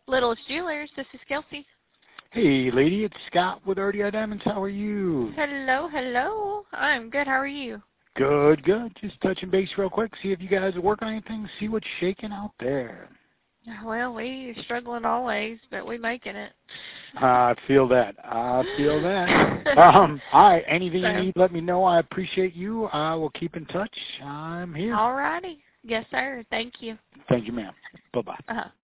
Littlest Jewelers, this is Kelsey. Hey, lady, it's Scott with RDI Diamonds. How are you? Hello, hello. I'm good. How are you? Good, good. Just touching base real quick, see if you guys are working on anything, see what's shaking out there. Well, we struggling always, but we making it. I feel that. All right, anything you need, let me know. I appreciate you. I will keep in touch. I'm here. All righty. Yes, sir. Thank you. Thank you, ma'am. Bye-bye.